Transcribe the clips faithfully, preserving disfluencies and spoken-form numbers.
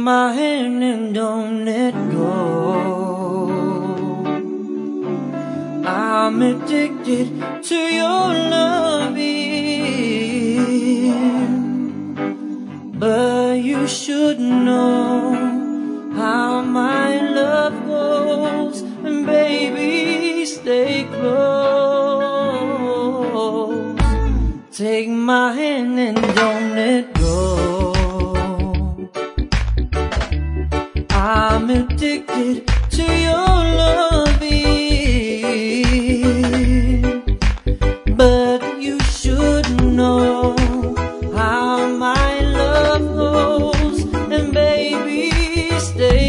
my hand and don't let go. I'm addicted to your loving, but you should know how my love goes. And baby, stay close. Take my hand and don't let go. I'm addicted to your loving, but you should know how my love goes. And baby, stay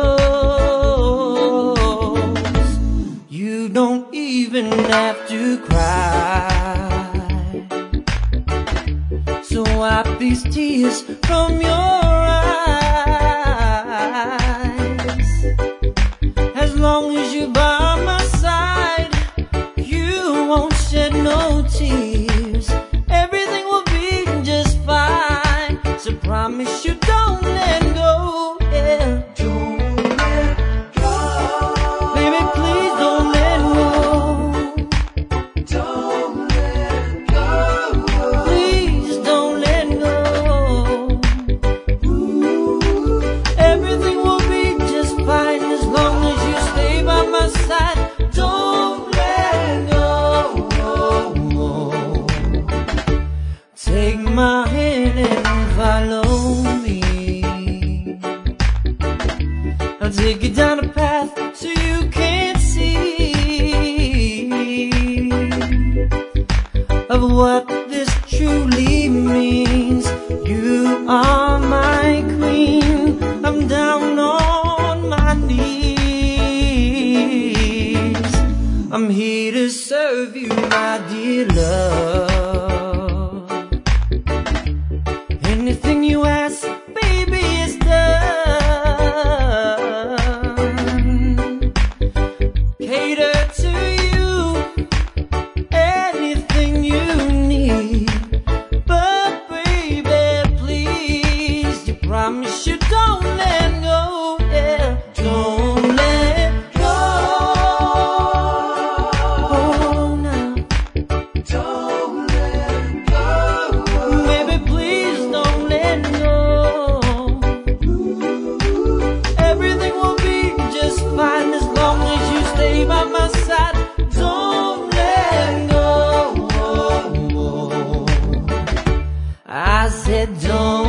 close. You don't even have to cry, so wipe these tears from your eyes. As long as you're by my side, you won't shed no tears. Everything will be just fine, so promise you don't let go. Yeah. Don't let go. Baby, please don't let go. Don't let go. Please don't let go. Ooh. Everything will be just fine as long as you stay by my side. Don't let go. Take my hand and follow me. I'll take you down a path so you can't see of what this truly means. You are my queen. I'm down on my knees. I'm here to serve you, my dear love. Anything you ask, baby, is done. Cater to you, anything you need. But baby, please, you promise you don't let go. Yeah, don't let go. Oh, no. Don't let go. Baby, please don't let go. Everything will be just fine as long as you stay by my side. Don't let go. I said don't